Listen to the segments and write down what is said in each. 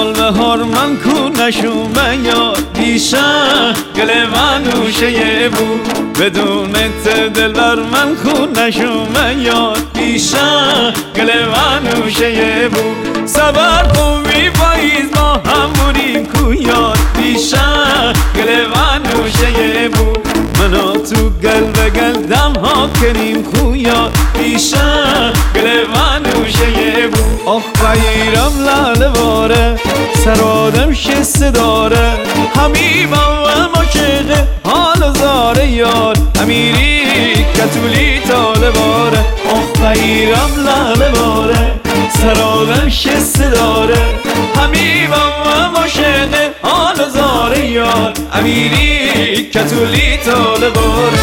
گل بهار من کونشون یا دیشب گل منوشه بود بدون دلبر من کونشون یا دیشب گل منوشه بود صبر کن پاییز ما هم بودیم کویار دیشب گل منوشه بود منا تو گل به گل دم ها کنیم خویار دیشب گل منوشه بود آخ بگیرم لاله باره سر آدم شسته داره حمیمم و مشقه حال زاره یار امیری کتولی تاله باره آخ بگیرم لاله باره سر آدم شسته داره حمیمم و مشقه حال زاره یار امیری کتولی تاله باره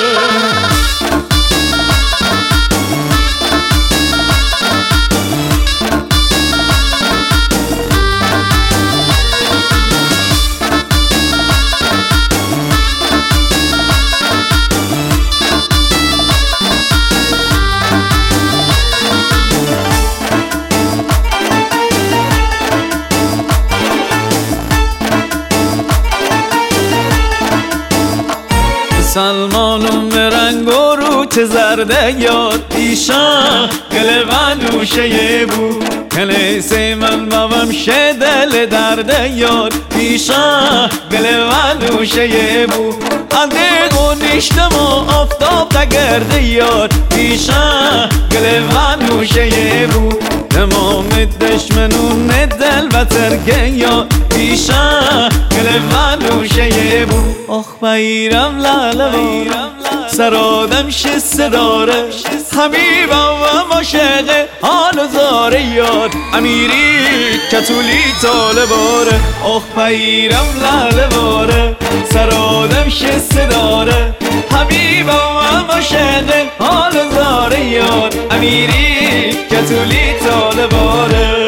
سلمانم به رنگ و رو چه زرده یاد دیشب گل منوشه بود کلیسه من بابم شه دل درده یاد دیشب گل منوشه بود اندیق و نیشتم و آفتاب تگرده یاد دیشب گل منوشه بود تمام دشمنون دل و ترکه یاد دیشب گل منوشه بود آخ بگیرم لاله سر آدم شسته داره حمیمم و مشقه حال زاره یاد امیری کتولی تاله باره آخ بگیرم لاله باره سر آدم شسته داره حمیمم و مشقه حال زاره یاد امیری کتولی تاله باره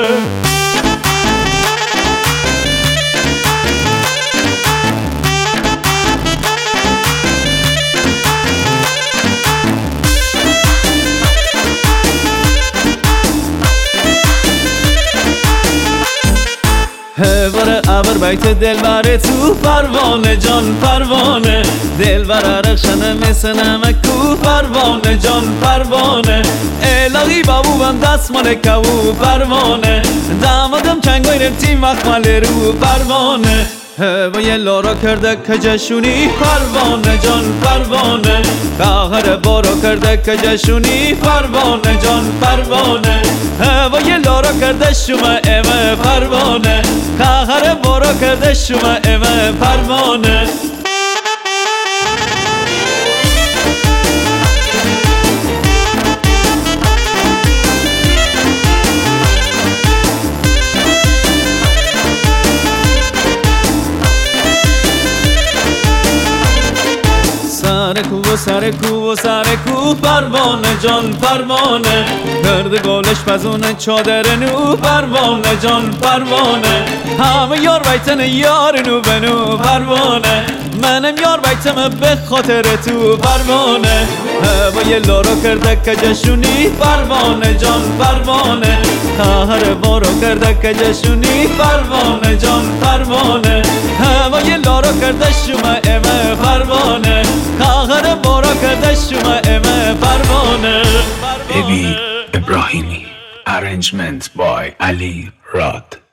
باره ابر بیت دلبره تو پروانه جان پروانه دلبر رخشنه مثل نمک کو پروانه جان پروانه الهی بابوبم دست مال کو پروانه دامادم چنگای رفتی مخمل رو پروانه هوای لارا کرده که جشونی پروانه جان پروانه قهر بارا کرده که جشونی پروانه جان پروانه هوای لارا کرده شما امه پروانه قهر بارا کرده شما امه پروانه سر کو پروانه جان پروانه گرد گالش پزونه چادر نو پروانه جان پروانه همه یار بیتن یار نو بنو پروانه منم یار بیتم به خاطر تو پروانه هوای لارا کرده که جشونی پروانه جان پروانه قهر بارا کرده که جشونی پروانه جان پروانه هوای لارا کرده شما امه پروانه قهر بارا کرده شما امه پروانه Baby Ibrahimi. Arrangement by Ali Rad.